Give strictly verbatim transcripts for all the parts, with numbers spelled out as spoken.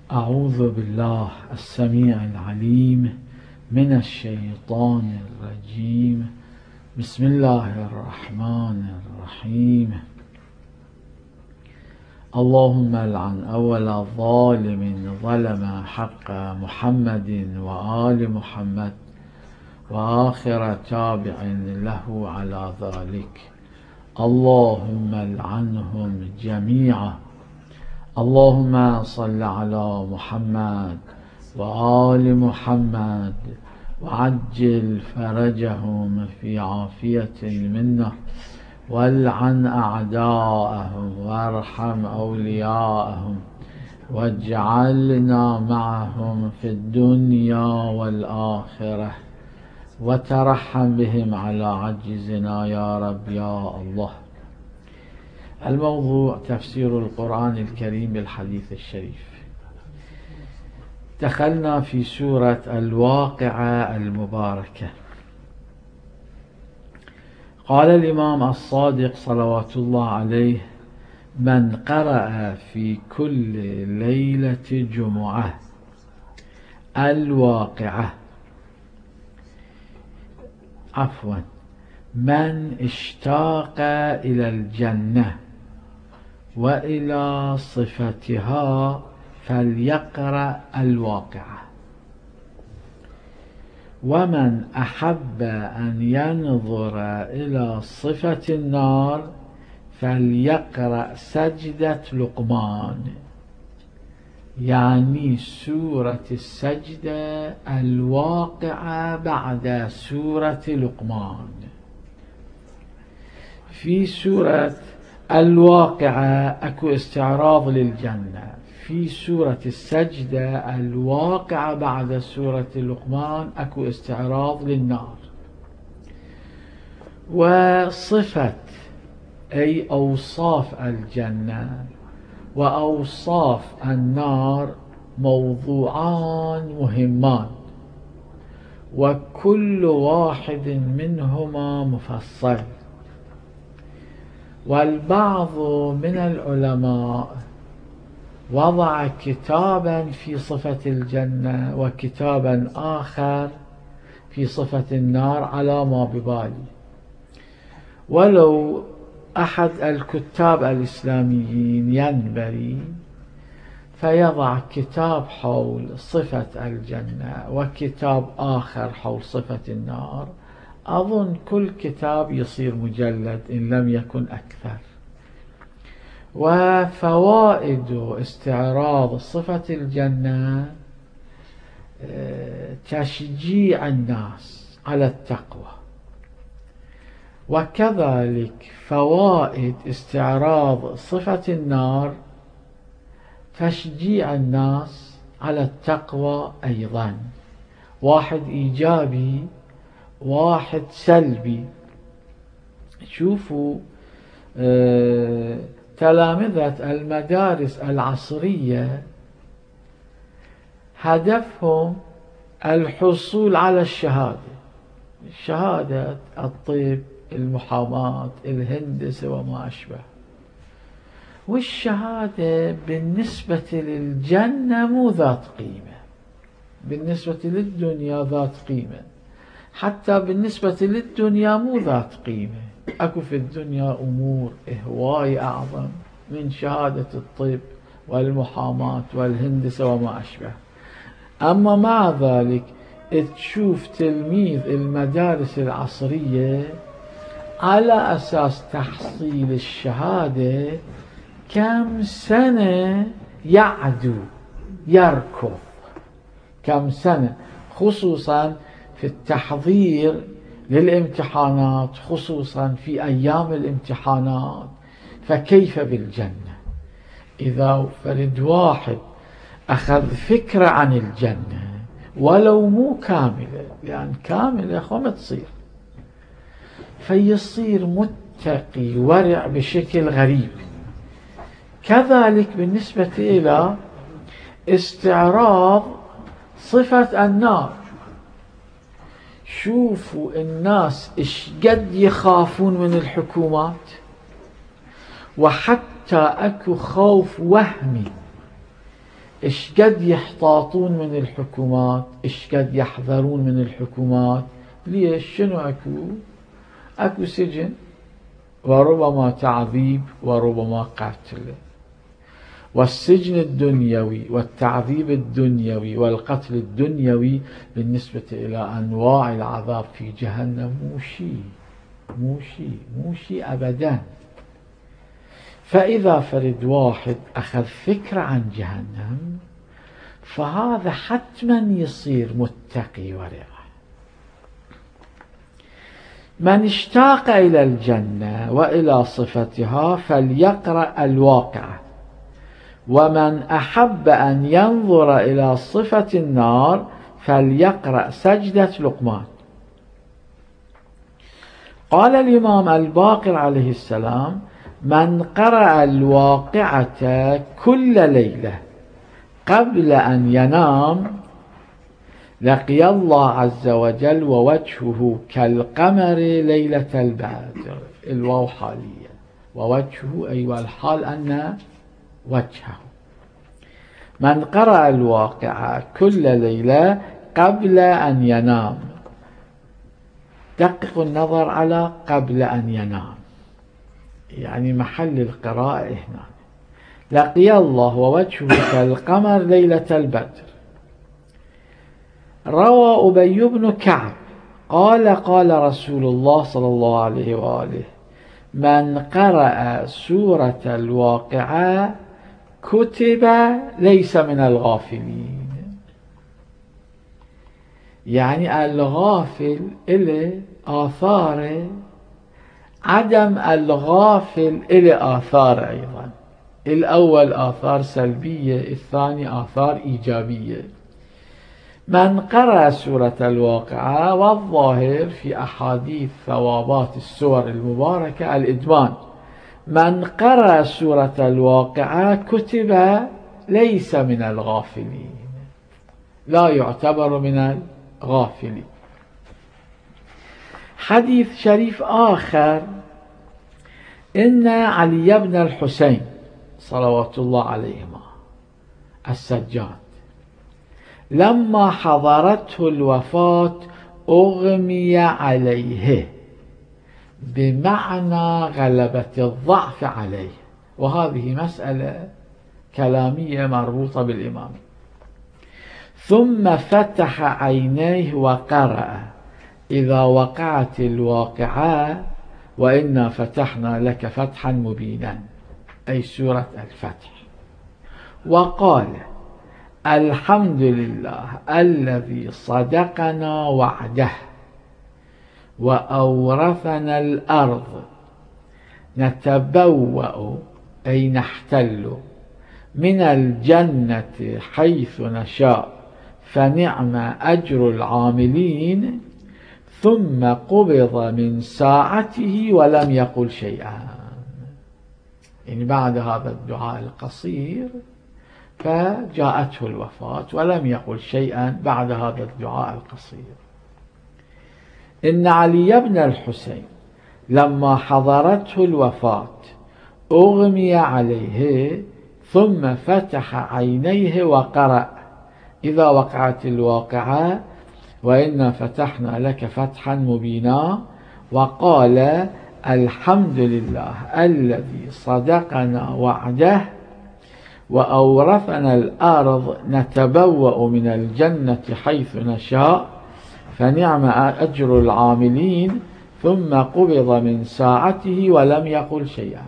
أعوذ بالله السميع العليم من الشيطان الرجيم. بسم الله الرحمن الرحيم. اللهم لعن أول ظالم ظلم حق محمد وآل محمد وآخر تابع له على ذلك. اللهم لعنهم جميعا. اللهم صل على محمد وآل محمد وعجل فرجهم في عافية المنة، والعن أعداءهم وارحم أولياءهم، واجعلنا معهم في الدنيا والآخرة، وترحم بهم على عجزنا يا رب يا الله. الموضوع تفسير القرآن الكريم بالحديث الشريف. دخلنا في سورة الواقعة المباركة. قال الإمام الصادق صلوات الله عليه: من قرأ في كل ليلة جمعة الواقعة، عفوا من اشتاق إلى الجنة وإلى صفتها فليقرأ الواقعة، ومن أحب أن ينظر إلى صفة النار فليقرأ سجدة لقمان، يعني سورة السجدة الواقعة بعد سورة لقمان. في سورة الواقعة أكو استعراض للجنة، في سورة السجدة الواقعة بعد سورة لقمان أكو استعراض للنار. وصفة أي أوصاف الجنة وأوصاف النار موضوعان مهمان، وكل واحد منهما مفصل. والبعض من العلماء وضع كتابا في صفة الجنة وكتابا آخر في صفة النار على ما ببالي. ولو أحد الكتاب الإسلاميين ينبغي فيضع كتاب حول صفة الجنة وكتاب آخر حول صفة النار، أظن كل كتاب يصير مجلد إن لم يكن أكثر. وفوائد استعراض صفة الجنة تشجيع الناس على التقوى، وكذلك فوائد استعراض صفة النار تشجيع الناس على التقوى أيضا، واحد إيجابي واحد سلبي. شوفوا آه تلامذة المدارس العصرية هدفهم الحصول على الشهادة، شهادة الطب، المحاماة، الهندسة وما أشبه. والشهادة بالنسبة للجنة مو ذات قيمة، بالنسبة للدنيا ذات قيمة، حتى بالنسبة للدنيا مو ذات قيمة. أكو في الدنيا أمور هواي أعظم من شهادة الطب والمحاماة والهندسة وما أشبه. أما مع ذلك تشوف تلميذ المدارس العصرية على أساس تحصيل الشهادة كم سنة يعدو يركض، كم سنة، خصوصا في التحضير للامتحانات، خصوصا في أيام الامتحانات. فكيف بالجنة؟ إذا فرد واحد أخذ فكرة عن الجنة ولو مو كاملة، لأن كاملة خم تصير، فيصير متقي ورع بشكل غريب. كذلك بالنسبة إلى استعراض صفة النار، شوفوا الناس إيش قد يخافون من اشقد يحتاطون من الحكومات، اشقد يحذرون من الحكومات. ليش؟ شنو اكو؟ اكو سجن وربما تعذيب وربما قتل، والسجن الدنيوي والتعذيب الدنيوي والقتل الدنيوي بالنسبة إلى أنواع العذاب في جهنم مو شيء مو شيء مو شيء أبدا. فإذا فرد واحد أخذ فكرة عن جهنم فهذا حتما يصير متقي ورع. من اشتاق إلى الجنة وإلى صفتها فليقرأ الواقعة، ومن أحب أن ينظر إلى صفة النار فليقرأ سجدة لقمان. قال الإمام الباقر عليه السلام: من قرأ الواقعة كل ليلة قبل أن ينام لقي الله عز وجل ووجهه كالقمر ليلة البدر. الواو حالية، ووجهه أي والحال أن وجهه. من قرأ الواقعة كل ليلة قبل أن ينام، دقق النظر على قبل أن ينام، يعني محل القراءة هنا. لقي الله ووجهه كالقمر ليلة البدر. روى أبي بن كعب قال: قال رسول الله صلى الله عليه وآله: من قرأ سورة الواقعة كتب ليس من الغافلين. يعني الغافل إلى آثار، عدم الغافل إلى آثار أيضا. الأول آثار سلبية، الثاني آثار إيجابية. من قرأ سورة الواقعة، والظاهر في أحاديث ثوابات السور المباركة الإدمان، من قرأ سورة الواقعة كتب ليس من الغافلين، لا يعتبر من الغافلين. حديث شريف آخر: إن علي بن الحسين صلوات الله عليهما السجاد لما حضرته الوفاة أغمي عليه، بمعنى غلبة الضعف عليه. وهذه مسألة كلامية مربوطة بالإمام. ثم فتح عينيه وقرأ: إذا وقعت الواقعة وإنا فتحنا لك فتحا مبينا، أي سورة الفتح. وقال: الحمد لله الذي صدقنا وعده وأورثنا الأرض نتبوأ أي نحتل من الجنة حيث نشاء فنعم أجر العاملين. ثم قبض من ساعته ولم يقل شيئا. يعني بعد هذا الدعاء القصير فجاءته الوفاة ولم يقل شيئا بعد هذا الدعاء القصير. إن علي بن الحسين لما حضرته الوفاة أغمي عليه، ثم فتح عينيه وقرأ: إذا وقعت الواقعة وإنا فتحنا لك فتحا مبينا. وقال: الحمد لله الذي صدقنا وعده وأورثنا الأرض نتبوأ من الجنة حيث نشاء فنعم أجر العاملين. ثم قبض من ساعته ولم يقل شيئا.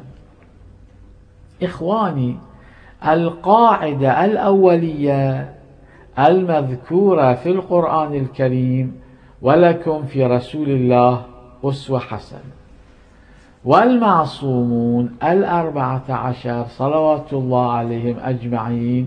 إخواني، القاعدة الأولية المذكورة في القرآن الكريم: ولكم في رسول الله أسوة حسنة. والمعصومون الأربعة عشر صلوات الله عليهم أجمعين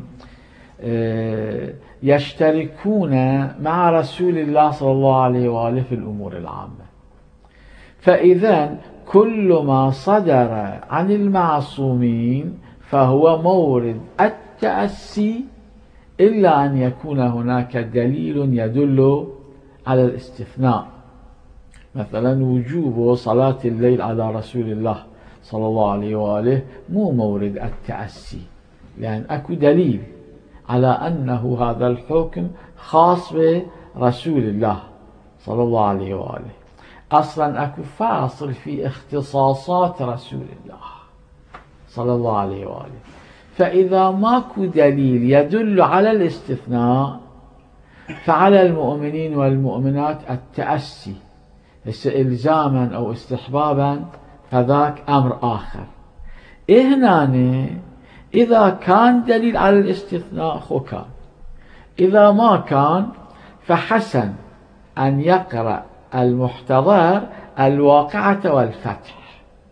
يشتركون مع رسول الله صلى الله عليه وآله في الأمور العامة. فإذا كل ما صدر عن المعصومين فهو مورد التأسي، إلا أن يكون هناك دليل يدل على الاستثناء، مثلا وجوب صلاة الليل على رسول الله صلى الله عليه وآله مو مورد التأسي، لأن أكو دليل على أنه هذا الحكم خاص برسول الله صلى الله عليه وآله. أصلا أكو فاصل في اختصاصات رسول الله صلى الله عليه وآله، فإذا ماكو دليل يدل على الاستثناء فعلى المؤمنين والمؤمنات التأسي، إلزاما أو استحبابا فذاك أمر آخر. هنا إذا كان دليل على الاستثناء خو كان، إذا ما كان فحسن أن يقرأ المحتضر الواقعة والفتح.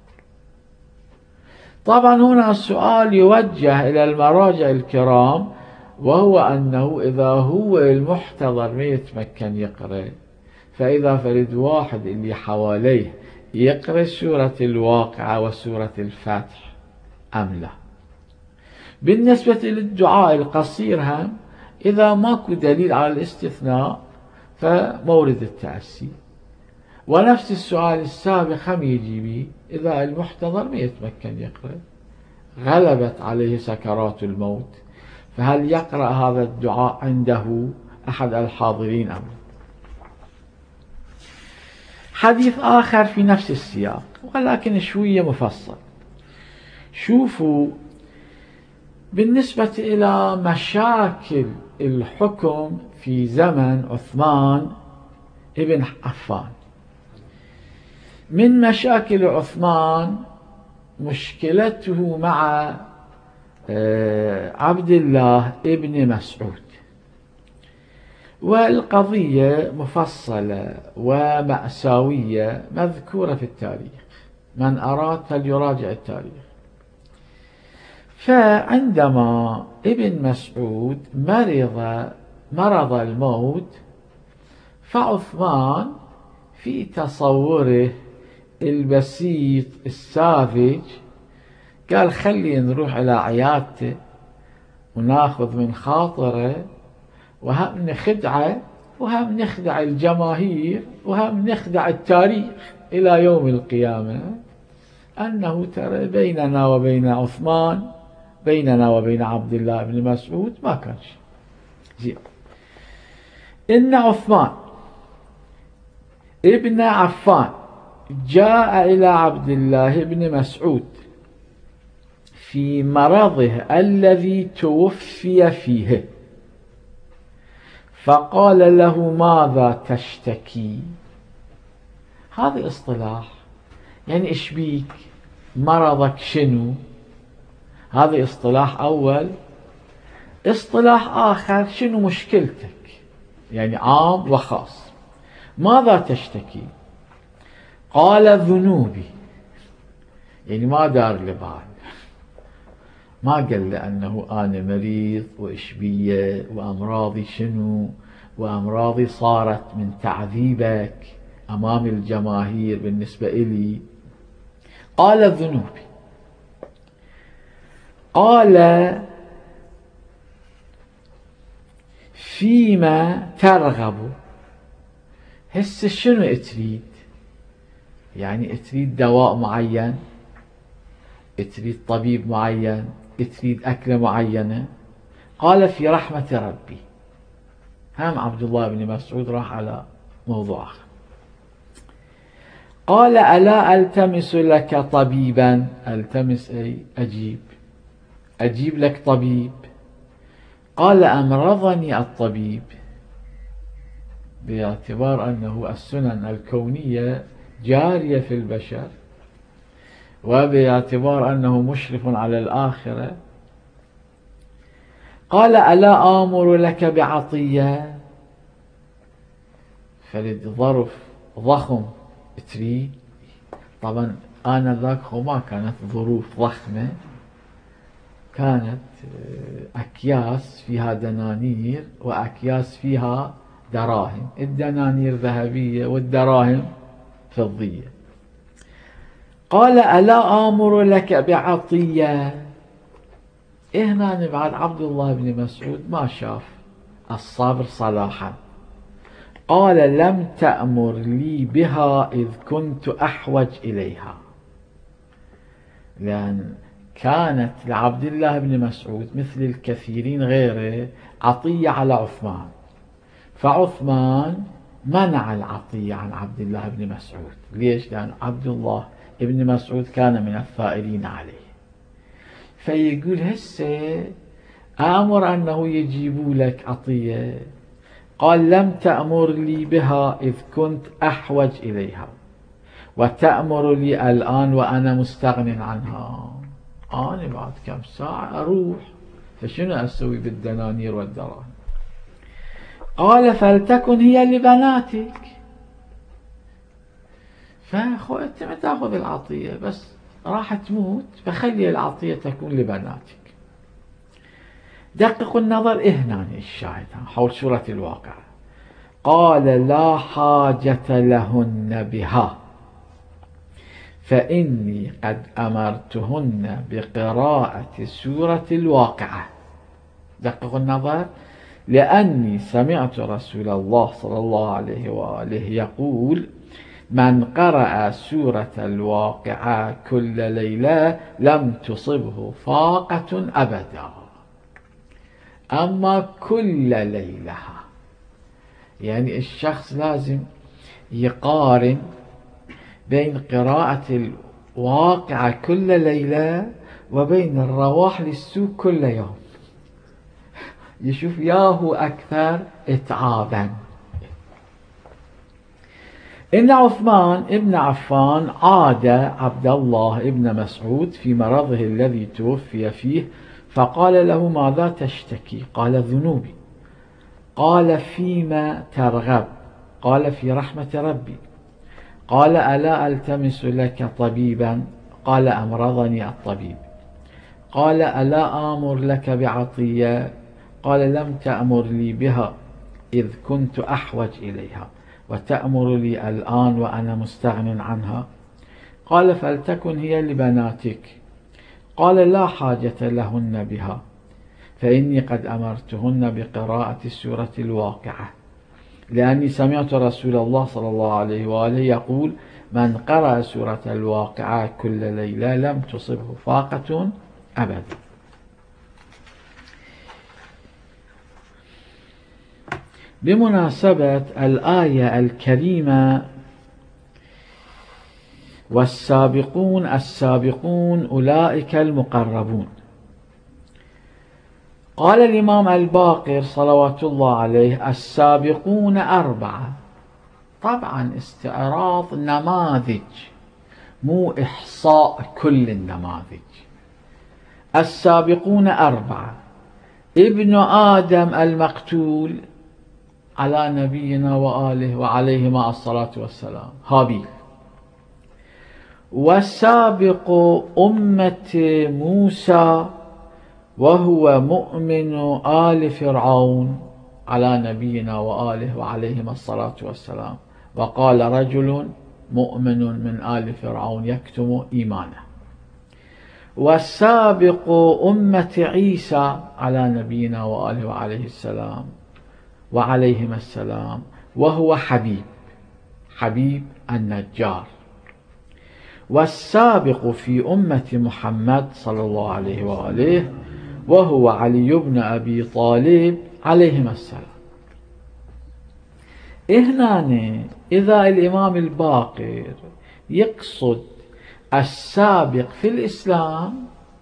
طبعا هنا السؤال يوجه إلى المراجع الكرام، وهو أنه إذا هو المحتضر ما يتمكن يقرأ، فإذا فرد واحد اللي حواليه يقرأ سورة الواقعة وسورة الفتح أم لا. بالنسبة للدعاء القصير هم إذا ماكو دليل على الاستثناء فمورد التأسي. ونفس السؤال السابق هم يجي به إذا المحتضر ما يتمكن يقرأ، غلبت عليه سكرات الموت، فهل يقرأ هذا الدعاء عنده أحد الحاضرين أم لا؟ حديث آخر في نفس السياق ولكن شوية مفصل. شوفوا بالنسبة إلى مشاكل الحكم في زمن عثمان ابن عفان، من مشاكل عثمان مشكلته مع عبد الله ابن مسعود، والقضية مفصلة ومأساوية مذكورة في التاريخ، من أراد فليراجع التاريخ. فعندما ابن مسعود مرض مرض الموت، فعثمان في تصوره البسيط الساذج قال خلي نروح إلى عيادته وناخذ من خاطره، وهم نخدعه وهم نخدع الجماهير وهم نخدع التاريخ إلى يوم القيامة، أنه ترى بيننا وبين عثمان، بيننا وبين عبد الله بن مسعود ما كان شيء. زين، إن عثمان ابن عفان جاء إلى عبد الله بن مسعود في مرضه الذي توفي فيه، فقال له ماذا تشتكي؟ هذا اصطلاح، يعني إيش بيك؟ مرضك شنو؟ هذا اصطلاح أول. اصطلاح آخر شنو مشكلتك؟ يعني عام وخاص. ماذا تشتكي؟ قال ذنوبي، يعني ما دار لبال، ما قال لأنه أنا مريض وإيش بي وأمراضي شنو، وأمراضي صارت من تعذيبك أمام الجماهير بالنسبة إلي. قال ذنوبي. قال فيما ترغب؟ هسه شنو تريد؟ يعني تريد دواء معين، تريد طبيب معين، تريد أكلة معينة؟ قال في رحمة ربي. هم عبد الله بن مسعود راح على موضوع آخر. قال ألا ألتمس لك طبيبا؟ ألتمس أي أجيب، أجيب لك طبيب. قال أمرضني الطبيب، باعتبار أنه السنن الكونية جارية في البشر، وباعتبار أنه مشرف على الآخرة. قال ألا آمر لك بعطية؟ فرد ظرف ضخم تريد. طبعا آنذاك ما كانت ظروف ضخمة، كانت أكياس فيها دنانير وأكياس فيها دراهم، الدنانير ذهبية والدراهم فضية. قال ألا آمر لك بعطية؟ هنا بعد عبد الله بن مسعود ما شاف الصبر صلاحا. قال لم تأمر لي بها إذ كنت أحوج إليها، لأن كانت لعبد الله بن مسعود مثل الكثيرين غيره عطية على عثمان، فعثمان منع العطية عن عبد الله بن مسعود. ليش؟ لأن عبد الله بن مسعود كان من الثائرين عليه. فيقول هسه آمر أنه يجيبوا لك عطية، قال لم تأمر لي بها إذ كنت أحوج إليها، وتأمر لي الآن وأنا مستغن عنها. أنا بعد كم ساعة أروح، فشنو أسوي بالدنانير والدراهم؟ قال فلتكن هي لبناتك. فأخو أنت ما تأخذ العطية، بس راح تموت، فخلي العطية تكون لبناتك. دققوا النظر هنا الشاهد حول سورة الواقعة. قال لا حاجة لهن بها فإني قد أمرتهن بقراءة سورة الواقعة. دققوا النظر، لأني سمعت رسول الله صلى الله عليه وآله يقول من قرأ سورة الواقعة كل ليلة لم تصبه فاقة أبدا. أما كل ليلة يعني الشخص لازم يقارن بين قراءة الواقعة كل ليلة وبين الرواح للسوق كل يوم، يشوف ياهو أكثر إتعابا. إن عثمان ابن عفان عاد عبد الله ابن مسعود في مرضه الذي توفي فيه، فقال له ماذا تشتكي؟ قال ذنوبي. قال فيما ترغب؟ قال في رحمة ربي. قال ألا ألتمس لك طبيبا؟ قال أمرضني الطبيب. قال ألا آمر لك بعطية؟ قال لم تأمر لي بها إذ كنت أحوج إليها، وتأمر لي الآن وأنا مستغن عنها. قال فلتكن هي لبناتك. قال لا حاجة لهن بها فإني قد أمرتهن بقراءة سورة الواقعة، لأني سمعت رسول الله صلى الله عليه وآله يقول من قرأ سورة الواقعة كل ليلة لم تصبه فاقة أبدا. بمناسبة الآية الكريمة والسابقون السابقون أولئك المقربون، قال الإمام الباقر صلوات الله عليه السابقون أربعة. طبعا استعراض نماذج مو إحصاء كل النماذج. السابقون أربعة: ابن آدم المقتول على نبينا وآله وعليهما الصلاة والسلام هابيل، والسابق أمة موسى وهو مؤمن آل فرعون على نبينا وآله وعليهما الصلاة والسلام، وقال رجل مؤمن من آل فرعون يكتم إيمانه. والسابق أمة عيسى على نبينا وآله وعليه السلام وعليهما السلام وهو حبيب حبيب النجار. والسابق في أمة محمد صلى الله عليه وآله وهو علي بن أبي طالب عليهما السلام. هنا إذا الإمام الباقر يقصد السابق في الإسلام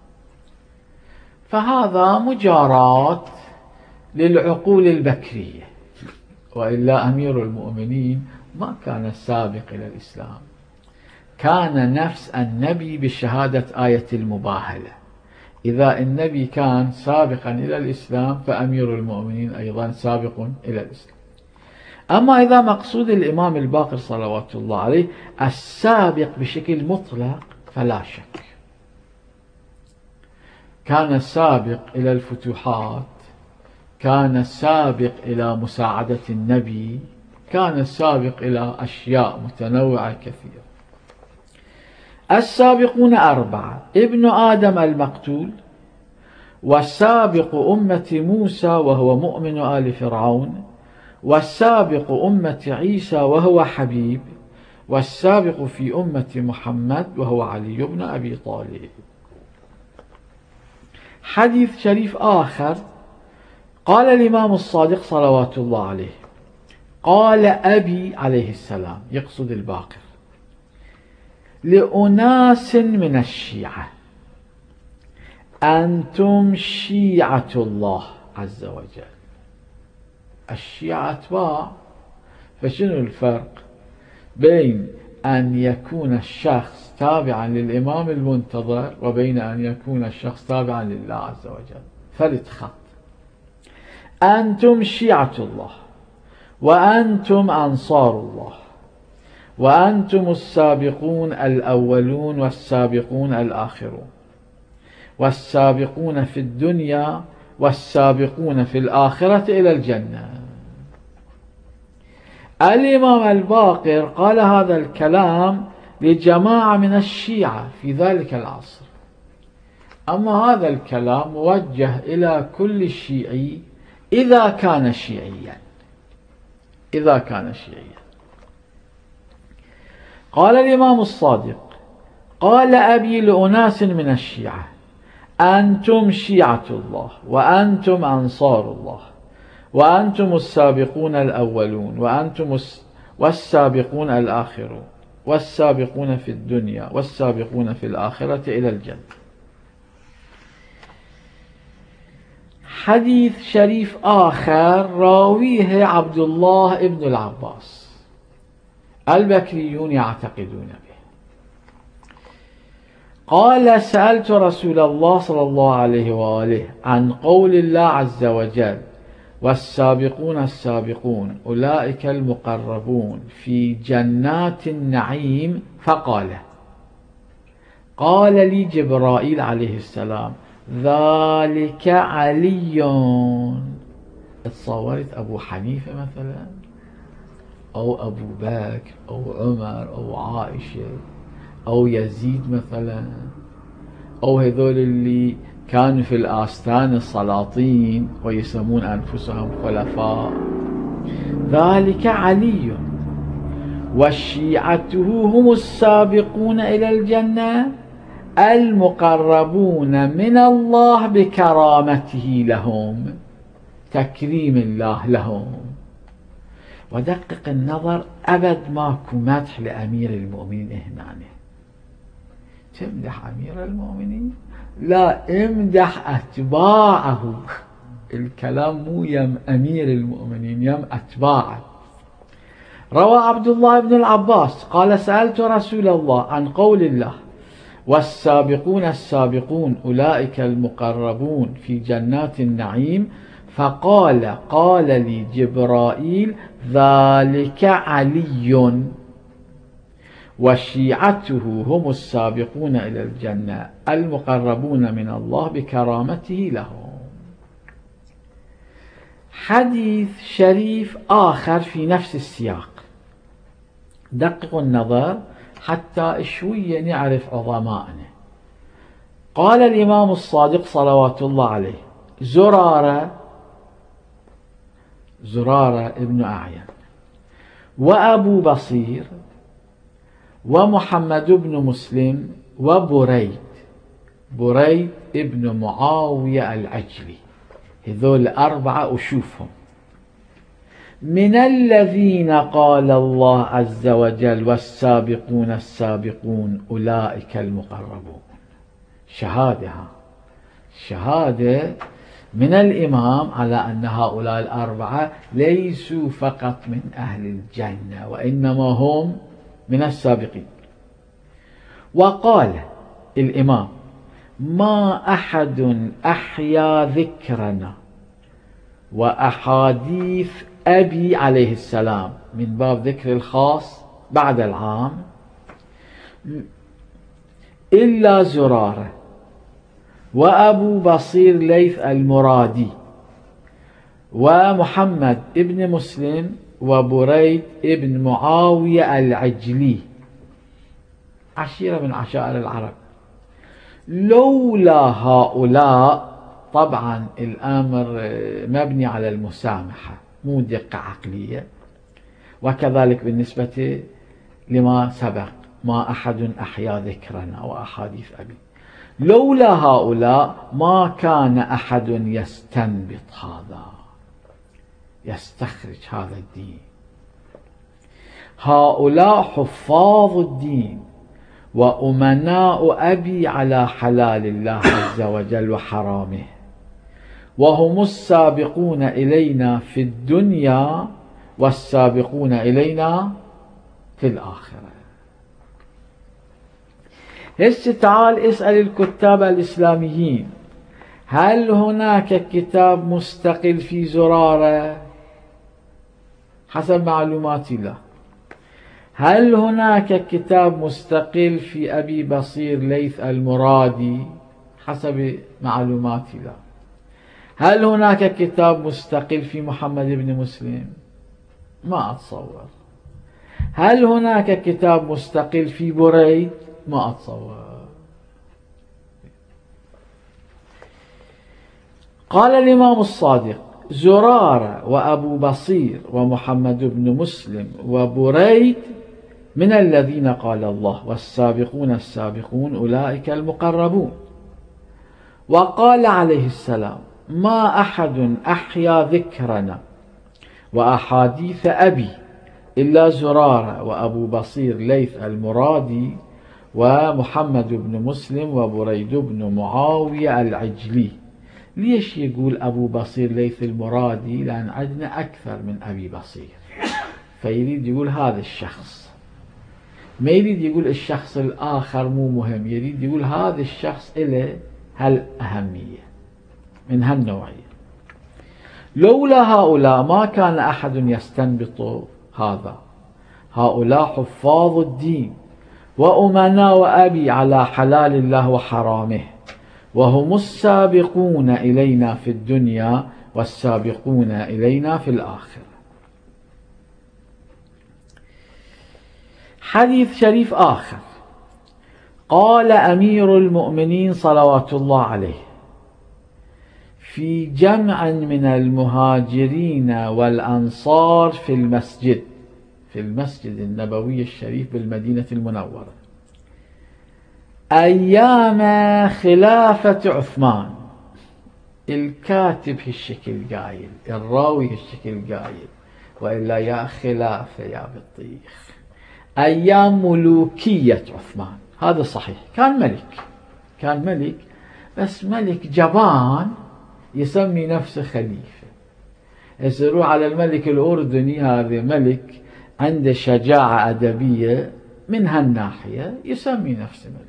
فهذا مجاراة للعقول البكرية، وإلا أمير المؤمنين ما كان السابق إلى الإسلام، كان نفس النبي بشهادة آية المباهلة. إذا النبي كان سابقا إلى الإسلام فأمير المؤمنين أيضا سابق إلى الإسلام. أما إذا مقصود الإمام الباقر صلوات الله عليه السابق بشكل مطلق فلا شك، كان السابق إلى الفتوحات، كان السابق إلى مساعدة النبي، كان السابق إلى أشياء متنوعة كثيرة. السابقون أربعة: ابن آدم المقتول، والسابق أمة موسى وهو مؤمن آل فرعون، والسابق أمة عيسى وهو حبيب، والسابق في أمة محمد وهو علي بن أبي طالب. حديث شريف آخر قال الإمام الصادق صلوات الله عليه قال أبي عليه السلام يقصد الباقر لأناس من الشيعة أنتم شيعة الله عز وجل. الشيعة أتباع، فشنو الفرق بين أن يكون الشخص تابعا للإمام المنتظر وبين أن يكون الشخص تابعا لله عز وجل؟ فلت خط. أنتم شيعة الله وأنتم أنصار الله وأنتم السابقون الأولون والسابقون الآخرون والسابقون في الدنيا والسابقون في الآخرة إلى الجنة. الإمام الباقر قال هذا الكلام لجماعة من الشيعة في ذلك العصر، أما هذا الكلام موجه إلى كل شيعي إذا كان شيعيا إذا كان شيعيا. قال الإمام الصادق قال أبي لأناس من الشيعة أنتم شيعة الله وأنتم أنصار الله وأنتم السابقون الأولون وأنتم والسابقون الآخرون والسابقون في الدنيا والسابقون في الآخرة إلى الجنة. حديث شريف آخر راويه عبد الله ابن العباس، البكريون يعتقدون به. قال سألت رسول الله صلى الله عليه وآله عن قول الله عز وجل والسابقون السابقون أولئك المقربون في جنات النعيم، فقال قال لي جبرائيل عليه السلام ذلك علي. تصورت أبو حنيفة مثلا أو أبو بكر أو عمر أو عائشة أو يزيد مثلا أو هذول اللي كانوا في الآستان السلاطين ويسمون أنفسهم خلفاء، ذلك علي وشيعته هم السابقون إلى الجنة المقربون من الله بكرامته لهم، تكريم الله لهم. ودقق النظر، أبد ماكو مدح لأمير المؤمنين هنا. تمدح أمير المؤمنين؟ لا، امدح أتباعه. الكلام مو يم أمير المؤمنين، يم أتباعه. روى عبد الله بن العباس قال سألت رسول الله عن قول الله والسابقون السابقون أولئك المقربون في جنات النعيم، فقال قال لي جبرائيل ذلك علي وشيعته هم السابقون إلى الجنة المقربون من الله بكرامته لهم. حديث شريف آخر في نفس السياق، دققوا النظر حتى شوية نعرف عظمائنا. قال الإمام الصادق صلوات الله عليه زرارة زرارة ابن أعين وأبو بصير ومحمد بن مسلم وبريد بريد ابن معاوية العجلي، هذول أربعة أشوفهم من الذين قال الله عز وجل والسابقون السابقون أولئك المقربون. شهادة شهادة من الإمام على أن هؤلاء الأربعة ليسوا فقط من أهل الجنة وإنما هم من السابقين. وقال الإمام ما أحد أحيا ذكرنا وأحاديث أبي عليه السلام من باب ذكر الخاص بعد العام إلا زرارة وأبو بصير ليث المرادي ومحمد ابن مسلم وبريد ابن معاوية العجلي، عشيرة من عشائر العرب. لولا هؤلاء، طبعا الأمر مبني على المسامحة مو دقة عقلية، وكذلك بالنسبة لما سبق ما أحد أحيا ذكرنا وأحاديث أبي. لولا هؤلاء ما كان أحد يستنبط هذا، يستخرج هذا الدين. هؤلاء حفاظ الدين وأمناء أبي على حلال الله عز وجل وحرامه، وهم السابقون إلينا في الدنيا والسابقون إلينا في الآخرة. هسه تعال اسأل الكتاب الإسلاميين، هل هناك كتاب مستقل في زرارة؟ حسب معلوماتي لا. هل هناك كتاب مستقل في أبي بصير ليث المرادي؟ حسب معلوماتي لا. هل هناك كتاب مستقل في محمد بن مسلم؟ ما أتصور. هل هناك كتاب مستقل في بريد؟ ما أتصور. قال الإمام الصادق: زرارة وأبو بصير ومحمد بن مسلم وبريد من الذين قال الله والسابقون السابقون أولئك المقربون. وقال عليه السلام: ما أحد أحيا ذكرنا وأحاديث أبي إلا زرارة وأبو بصير ليث المرادي ومحمد بن مسلم وبريد بن معاوية العجلي. ليش يقول أبو بصير ليث المرادي؟ لأن عندنا أكثر من أبي بصير، فيريد يقول هذا الشخص، ما يريد يقول الشخص الآخر مو مهم، يريد يقول هذا الشخص إله هالأهمية من هالنوعية. لولا هؤلاء ما كان أحد يستنبط هذا. هؤلاء حفاظ الدين وأمناء أبي على حلال الله وحرامه، وهم السابقون إلينا في الدنيا والسابقون إلينا في الآخرة. حديث شريف آخر: قال أمير المؤمنين صلوات الله عليه في جمع من المهاجرين والأنصار في المسجد في المسجد النبوي الشريف بالمدينة المنورة أيام خلافة عثمان. الكاتب هالشكل قايل، الراوي هالشكل قايل، وإلا يا خلافة يا بطيخ. أيام ملوكية عثمان، هذا صحيح، كان ملك، كان ملك، بس ملك جبان يسمي نفسه خليفة. يسألوا على الملك الأردني، هذا ملك عنده شجاعة أدبية من هالناحية يسمي نفسه ملك.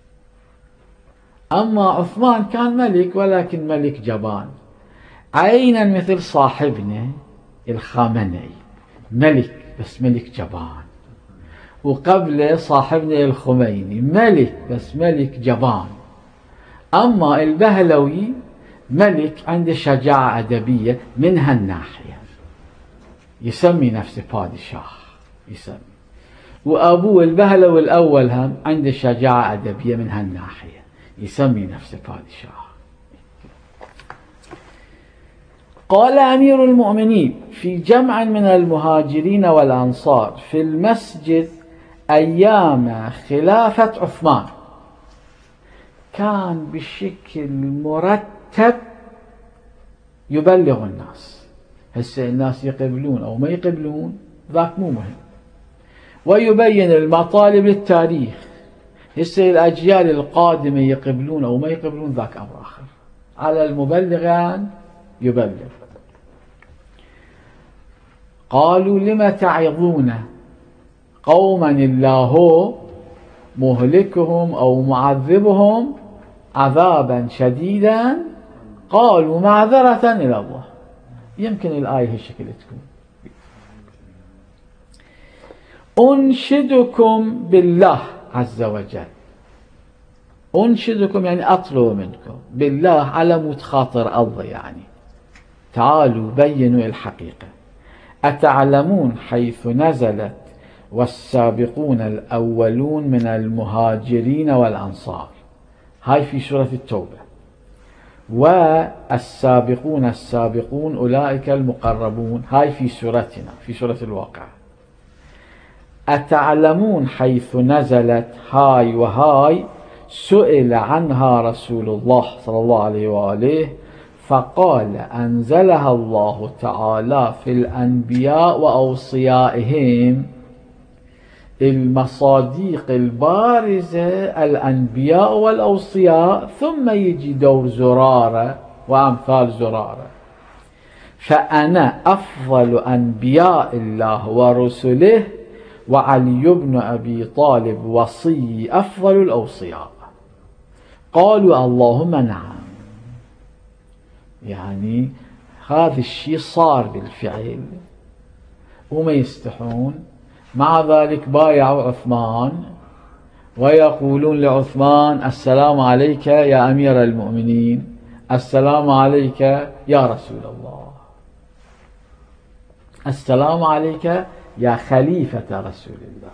أما عثمان كان ملك ولكن ملك جبان، عينا مثل صاحبنا الخامنئي، ملك بس ملك جبان. وقبله صاحبنا الخميني، ملك بس ملك جبان. أما البهلوي ملك عنده شجاعة أدبية من هالناحية، يسمي نفسه بادشاه يسمي. وأبوه البهلوي الأول هم عنده شجاعة أدبية من هالناحية، يسمي نفسه بادشاه. قال أمير المؤمنين في جمع من المهاجرين والأنصار في المسجد أيام خلافة عثمان، كان بشكل مرتب يبلغ الناس. هسه الناس يقبلون أو ما يقبلون ذاك مو مهم، ويبين المطالب للتاريخ. هسه الأجيال القادمة يقبلون أو ما يقبلون ذاك أمر آخر، على المبلغ أن يبلغ. قالوا: لم تعظون قوما الله مهلكهم أو معذبهم عذابا شديدا؟ قالوا: معذرة إلى الله. يمكن الآية هالشكل تكون: أنشدكم بالله عز وجل. أنشدكم يعني أطلب منكم، بالله على مود خاطر الله، يعني تعالوا بينوا الحقيقة. أتعلمون حيث نزلت والسابقون الأولون من المهاجرين والأنصار؟ هاي في سورة التوبة. والسابقون السابقون أولئك المقربون، هاي في سورتنا في سورة الواقعة. أتعلمون حيث نزلت، هاي وهاي سئل عنها رسول الله صلى الله عليه وآله فقال أنزلها الله تعالى في الأنبياء وأوصيائهم، المصاديق البارزة الأنبياء والأوصياء، ثم يجي دور زرارة وأمثال زرارة. فأنا أفضل أنبياء الله ورسله، وعلي بن أبي طالب وصي أفضل الأوصياء. قالوا اللهم نعم. يعني هذا الشيء صار بالفعل وما يستحون. مع ذلك بايعوا عثمان ويقولون لعثمان السلام عليك يا أمير المؤمنين، السلام عليك يا رسول الله، السلام عليك يا خليفة رسول الله.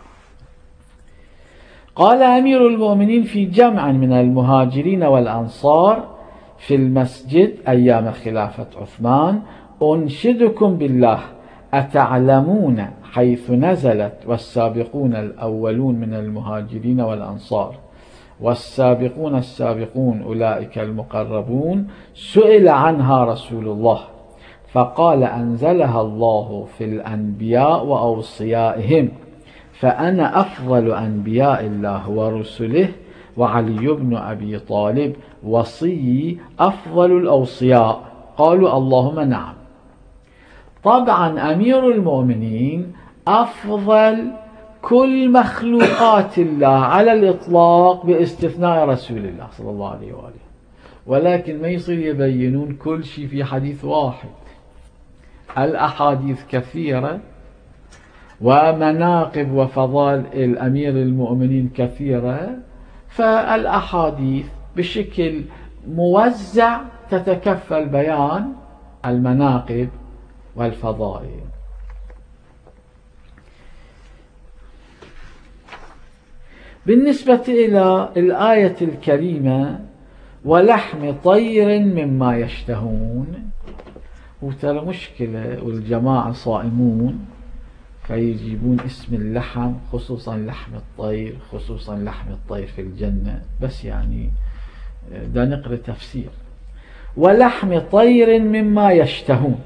قال أمير المؤمنين في جمع من المهاجرين والأنصار في المسجد أيام خلافة عثمان: أنشدكم بالله أتعلمون حيث نزلت والسابقون الأولون من المهاجرين والأنصار والسابقون السابقون أولئك المقربون سئل عنها رسول الله فقال أنزلها الله في الأنبياء وأوصيائهم، فأنا أفضل أنبياء الله ورسله، وعلي بن أبي طالب وصي أفضل الأوصياء. قالوا اللهم نعم. طبعا أمير المؤمنين أفضل كل مخلوقات الله على الإطلاق باستثناء رسول الله صلى الله عليه وآله، ولكن ما يصير يبينون كل شيء في حديث واحد. الأحاديث كثيرة ومناقب وفضائل الأمير المؤمنين كثيرة، فالأحاديث بشكل موزع تتكفل بيان المناقب والفضائل. بالنسبة إلى الآية الكريمة ولحم طير مما يشتهون، وترى مشكلة والجماعة صائمون فيجيبون اسم اللحم، خصوصا لحم الطير، خصوصا لحم الطير في الجنة، بس يعني دا نقرأ تفسير. ولحم طير مما يشتهون.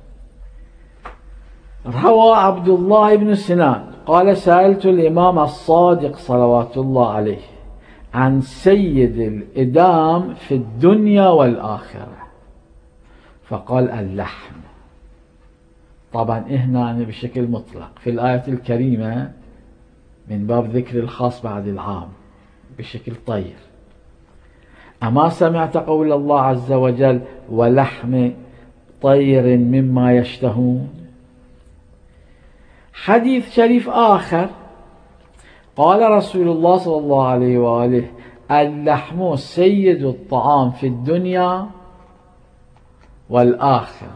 روى عبد الله بن سنان قال سألت الإمام الصادق صلوات الله عليه عن سيد الإدام في الدنيا والآخرة فقال اللحم. طبعا هنا بشكل مطلق في الآية الكريمة من باب ذكر الخاص بعد العام بشكل طير. أما سمعت قول الله عز وجل ولحم طير مما يشتهون؟ حديث شريف آخر قال رسول الله صلى الله عليه وآله اللحم سيد الطعام في الدنيا والآخرة.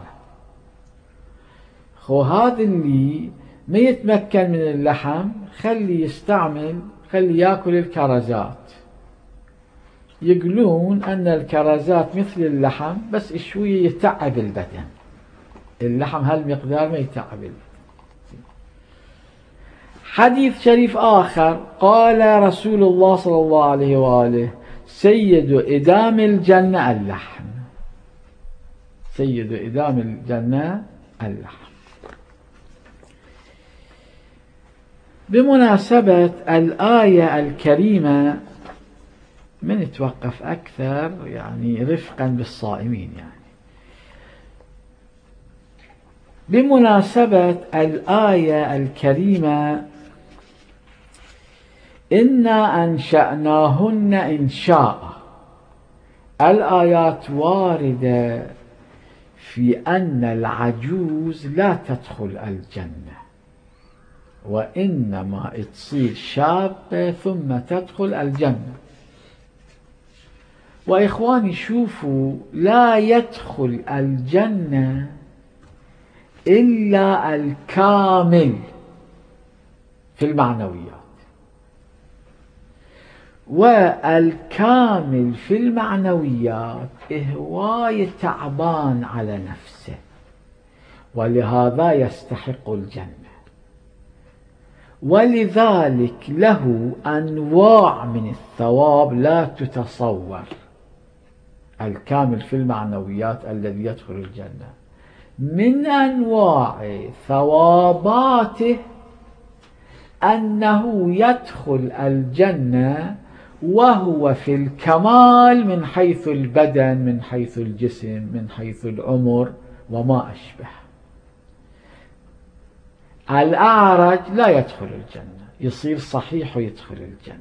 خو هذا اللي ما يتمكن من اللحم خلي يستعمل، خلي يأكل الكرزات. يقولون أن الكرزات مثل اللحم بس شوية يتعب البدن، اللحم هالمقدار ما يتعب البدن. حديث شريف آخر قال رسول الله صلى الله عليه وآله سيد إدام الجنة اللحم، سيد إدام الجنة اللحم. بمناسبة الآية الكريمة من يتوقف أكثر يعني رفقا بالصائمين، يعني بمناسبة الآية الكريمة إنا أنشأناهن إنشاء. الآيات واردة في أن العجوز لا تدخل الجنة، وإنما تصير شابة ثم تدخل الجنة. وإخواني شوفوا لا يدخل الجنة إلا الكامل في المعنويات، والكامل في المعنويات هواية تعبان على نفسه ولهذا يستحق الجنة. ولذلك له أنواع من الثواب لا تتصور. الكامل في المعنويات الذي يدخل الجنة من أنواع ثواباته أنه يدخل الجنة وهو في الكمال من حيث البدن، من حيث الجسم، من حيث العمر وما أشبه. الأعرج لا يدخل الجنة، يصير صحيح ويدخل الجنة.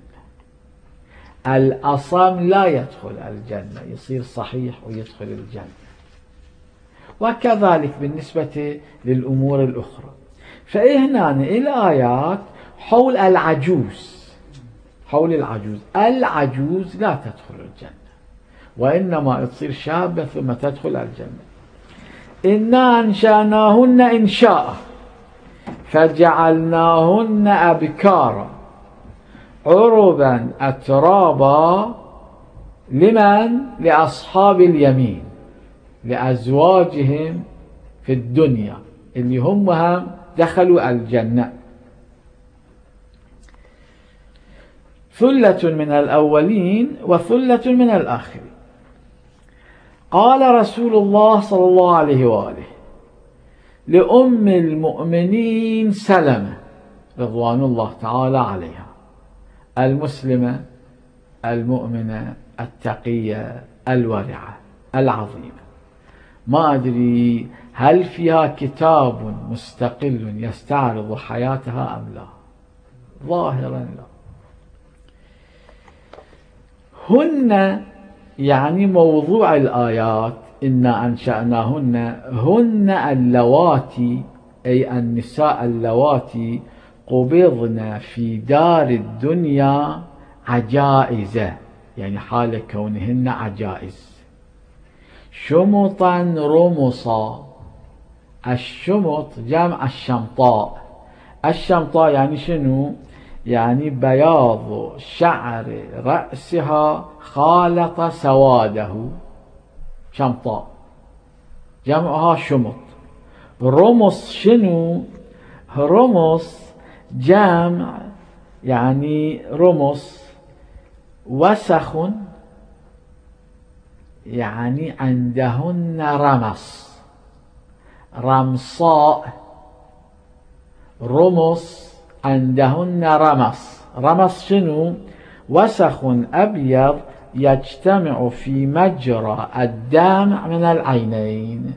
الأصم لا يدخل الجنة، يصير صحيح ويدخل الجنة. وكذلك بالنسبة للأمور الأخرى. فهنا الآيات حول العجوز، حول العجوز العجوز لا تدخل الجنة، وإنما تصير شابة ثم تدخل الجنة. إنا أنشأناهن إنشاء فجعلناهن أبكارا عربا أترابا لمن؟ لأصحاب اليمين، لأزواجهم في الدنيا اللي هم هم دخلوا الجنة. ثلة من الأولين وثلة من الآخرين. قال رسول الله صلى الله عليه وآله لأم المؤمنين سلمة رضوان الله تعالى عليها، المسلمة المؤمنة التقية الورعة العظيمة، ما أدري هل فيها كتاب مستقل يستعرض حياتها أم لا، ظاهرا لا. هن يعني موضوع الآيات إنا أنشأناهن، هن اللواتي أي النساء اللواتي قبضن في دار الدنيا عجائز، يعني حال كونهن عجائز، شمطا رمصا. الشمط جمع الشمطاء. الشمطاء يعني شنو؟ يعني بياض شعر رأسها خالط سواده، شمطاء جمعها شمط. رمص شنو؟ رمص جمع يعني رمص وسخ، يعني عندهن رمص، رمصاء رمص عندهن رمص. رمص شنو؟ وسخ أبيض يجتمع في مجرى الدمع من العينين،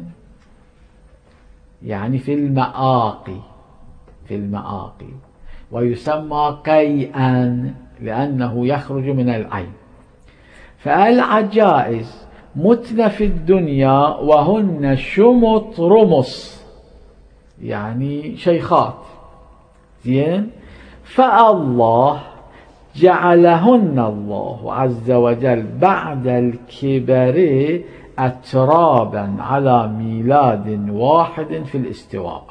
يعني في المآقي، في المآقي، ويسمى قيئا لأنه يخرج من العين. فالعجائز متن في الدنيا وهن شمط رمص، يعني شيخات، زين. فالله جعلهن الله عز وجل بعد الكبر أترابا على ميلاد واحد في الاستواء.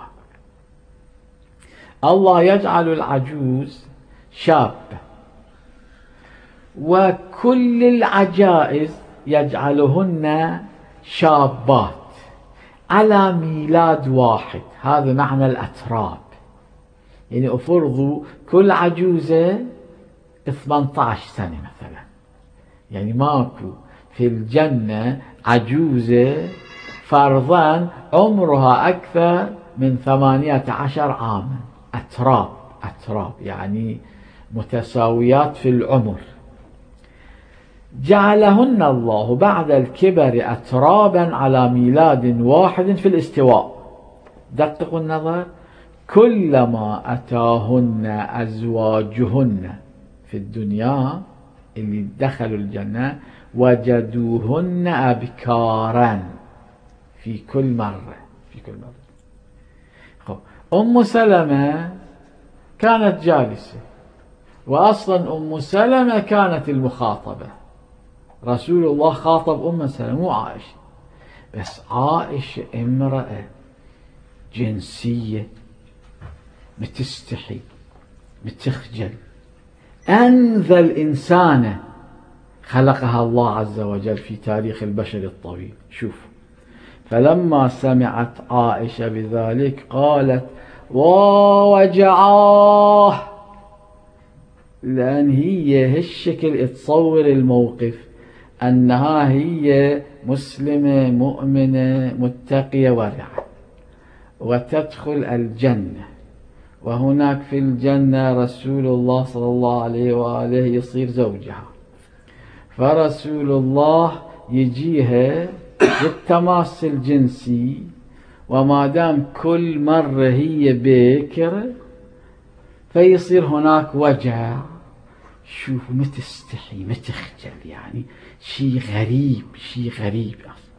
الله يجعل العجوز شابة، وكل العجائز يجعلهن شابات على ميلاد واحد. هذا معنى الأتراب، يعني أفرضوا كل عجوزة ثمانية عشر سنة مثلا، يعني ماكو في الجنة عجوزة فرضا عمرها أكثر من ثمانية عشر عاما. أتراب، أتراب يعني متساويات في العمر. جعلهن الله بعد الكبر أترابا على ميلاد واحد في الاستواء. دققوا النظر، كلما أتاهن أزواجهن في الدنيا اللي دخلوا الجنة وجدوهن أبكارا في كل مرة، في كل مرة. أم سلمة كانت جالسة، وأصلا أم سلمة كانت المخاطبة، رسول الله خاطب أم سلمة مو عائشة. بس عائشة امرأة جنسية بتستحي بتخجل، أنذى الإنسانة خلقها الله عز وجل في تاريخ البشر الطويل. شوف، فلما سمعت عائشة بذلك قالت ووجعاه، لأن هي هالشكل تصور الموقف أنها هي مسلمة مؤمنة متقية ورعة وتدخل الجنة، وهناك في الجنة رسول الله صلى الله عليه وآله يصير زوجها، فرسول الله يجيها بالتماس الجنسي، وما دام كل مرة هي بكر فيصير هناك وجع. شوفوا ما تستحي ما تخجل، يعني شيء غريب شيء غريب.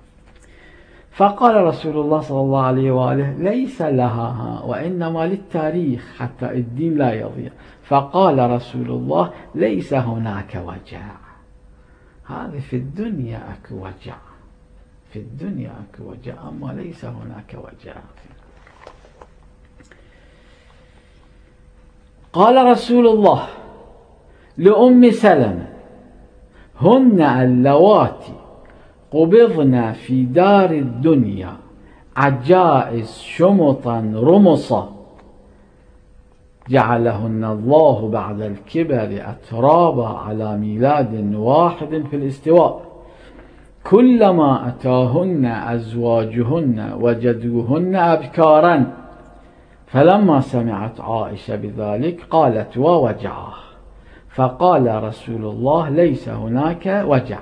فقال رسول الله صلى الله عليه وآله ليس لها وإنما للتاريخ حتى الدين لا يضيع. فقال رسول الله ليس هناك وجع، هذه في الدنيا أكو وجع، في الدنيا أكو وجع، أما ليس هناك وجع. قال رسول الله لأم سلمة هن اللواتي قبضنا في دار الدنيا عجائز شمطا رمصا جعلهن الله بعد الكبر أترابا على ميلاد واحد في الاستواء، كلما أتاهن أزواجهن وجدوهن أبكارا. فلما سمعت عائشة بذلك قالت ووجعه، فقال رسول الله ليس هناك وجع.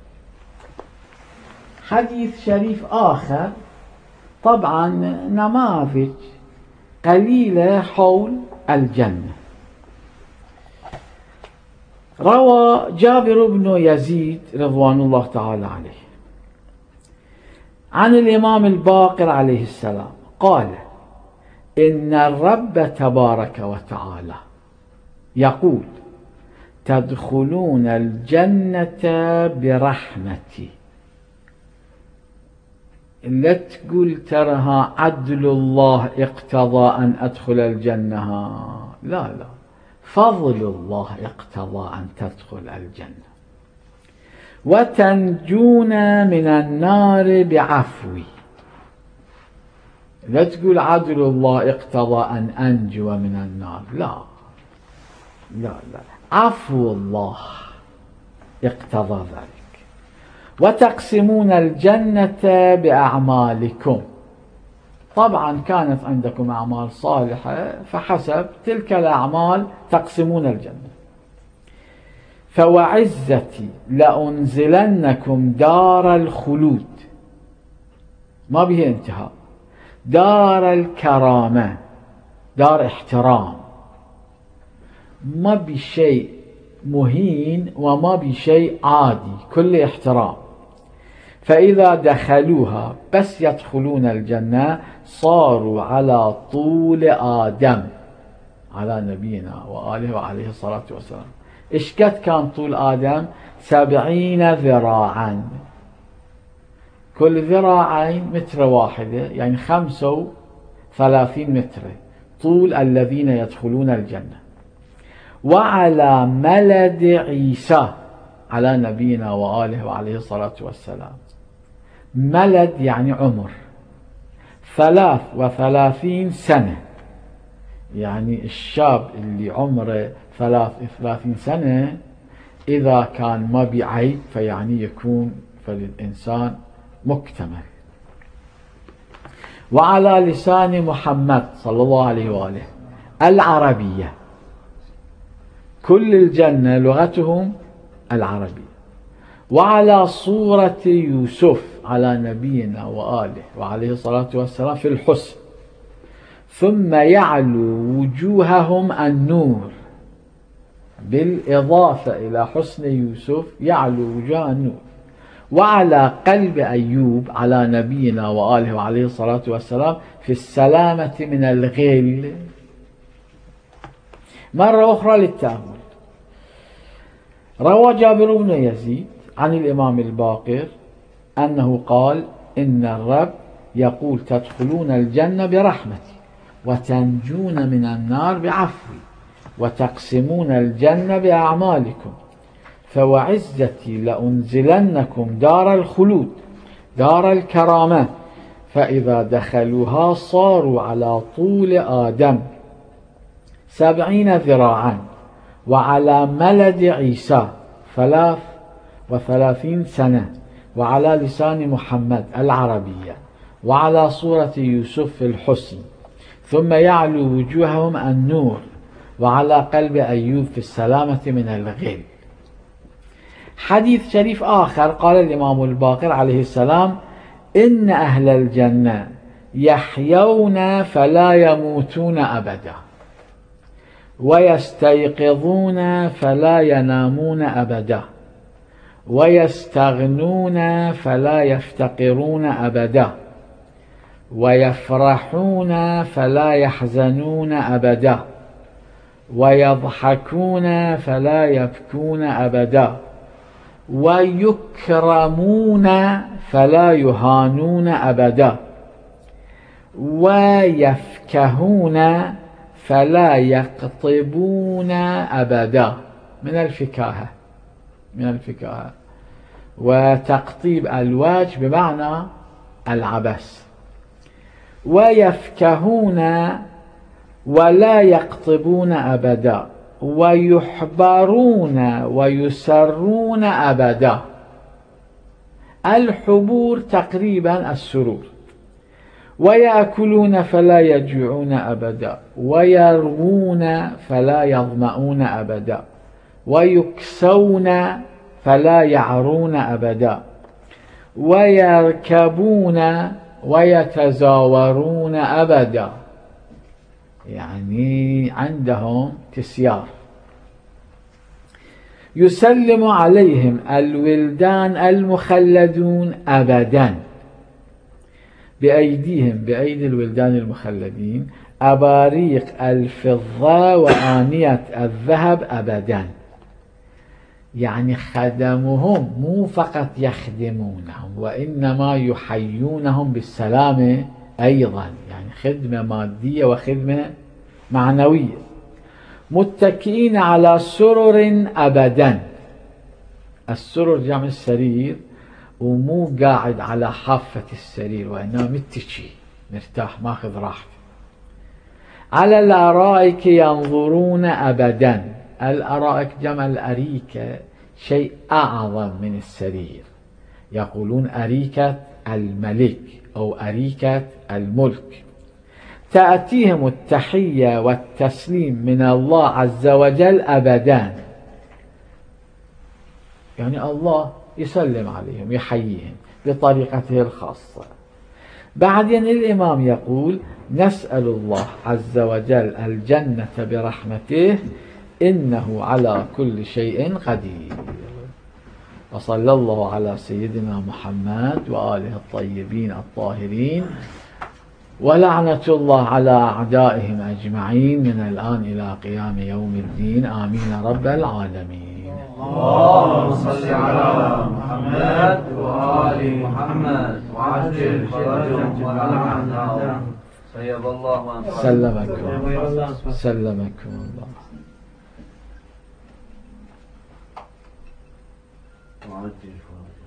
حديث شريف آخر، طبعا نماذج قليلة حول الجنة. روى جابر بن يزيد رضوان الله تعالى عليه عن الإمام الباقر عليه السلام قال إن الرب تبارك وتعالى يقول تدخلون الجنة برحمتي. لا تقول ترها عدل الله اقتضى أن أدخل الجنة، لا لا، فضل الله اقتضى أن تدخل الجنة. وتنجون من النار بعفوي، لا تقول عدل الله اقتضى أن أنجو من النار، لا لا لا، عفو الله اقتضى ذلك. وتقسمون الجنة بأعمالكم، طبعا كانت عندكم أعمال صالحة فحسب تلك الأعمال تقسمون الجنة. فوعزتي لأنزلنكم دار الخلود، ما به انتهاء، دار الكرامة، دار احترام، ما بشيء مهين وما بشيء عادي، كل احترام. فإذا دخلوها بس يدخلون الجنة صاروا على طول آدم على نبينا وآله وعليه الصلاة والسلام. إيش قد كان طول آدم؟ سبعين ذراعا، كل ذراعين متر واحدة، يعني خمسة وثلاثين متر طول الذين يدخلون الجنة. وعلى ملد عيسى على نبينا وآله وعليه الصلاة والسلام، ملد يعني عمر، ثلاث وثلاثين سنة، يعني الشاب اللي عمره ثلاث وثلاثين سنة إذا كان ما بعيب فيعني يكون فالإنسان مكتمل. وعلى لسان محمد صلى الله عليه وآله العربية، كل الجنة لغتهم العربية. وعلى صورة يوسف على نبينا وآله وعليه الصلاة والسلام في الحسن، ثم يعلو وجوههم النور، بالإضافة إلى حسن يوسف يعلو وجوه النور. وعلى قلب أيوب على نبينا وآله وعليه الصلاة والسلام في السلامة من الغل. مرة أخرى للتأمل، روى جابر بن يزيد عن الإمام الباقر أنه قال إن الرب يقول تدخلون الجنة برحمتي وتنجون من النار بعفوي وتقسمون الجنة بأعمالكم، فوعزتي لأنزلنكم دار الخلود دار الكرامة، فإذا دخلوها صاروا على طول آدم سبعين ذراعا وعلى ملد عيسى ثلاث وثلاثين سنة وعلى لسان محمد العربية وعلى صورة يوسف في الحسن، ثم يعلو وجوههم النور وعلى قلب أيوب في السلامة من الغل. حديث شريف آخر قال الإمام الباقر عليه السلام: إن أهل الجنة يحيون فلا يموتون أبدا، ويستيقظون فلا ينامون أبدا، ويستغنون فلا يفتقرون أبدا، ويفرحون فلا يحزنون أبدا، ويضحكون فلا يبكون أبدا، ويكرمون فلا يهانون أبدا، ويفكهون فلا يقطبون أبدا. من الفكاهة، من الفكاهة. وتقطيب الوجه بمعنى العبث. ويفكهون ولا يقطبون أبدا، ويحبرون ويسرون أبدا. الحبور تقريبا السرور. ويأكلون فلا يجوعون أبدا، ويروون فلا يظمؤون أبدا، ويكسون فلا يعرون أبدا، ويركبون ويتزاورون أبدا، يعني عندهم تسيار. يسلم عليهم الولدان المخلدون أبدا، بأيديهم، بأيدي الولدان المخلدين، أباريق الفضة وآنية الذهب أبدا. يعني خدمهم مو فقط يخدمونهم، وإنما يحيونهم بالسلامة أيضا، يعني خدمة مادية وخدمة معنوية. متكئين على سرر أبدا. السرر جمع السرير، ومو قاعد على حافة السرير، وإنما متكي مرتاح ماخذ راحته. على الأرائك ينظرون أبدا. الأرائك جمع الأريكة، شيء أعظم من السرير. يقولون أريكة الملك أو أريكة الملك. تأتيهم التحية والتسليم من الله عز وجل أبدا، يعني الله يسلم عليهم يحييهم بطريقته الخاصة. بعدين الإمام يقول: نسأل الله عز وجل الجنة برحمته إنه على كل شيء قدير. وصلى الله على سيدنا محمد وآله الطيبين الطاهرين، ولعنة الله على أعدائهم أجمعين من الآن إلى قيام يوم الدين، آمين رب العالمين. اللهم صل على محمد وآل محمد وعجل فرجهم ولعنتهم. سيد الله أنت. سلمكم سلمكم الله. وعجل فرجهم.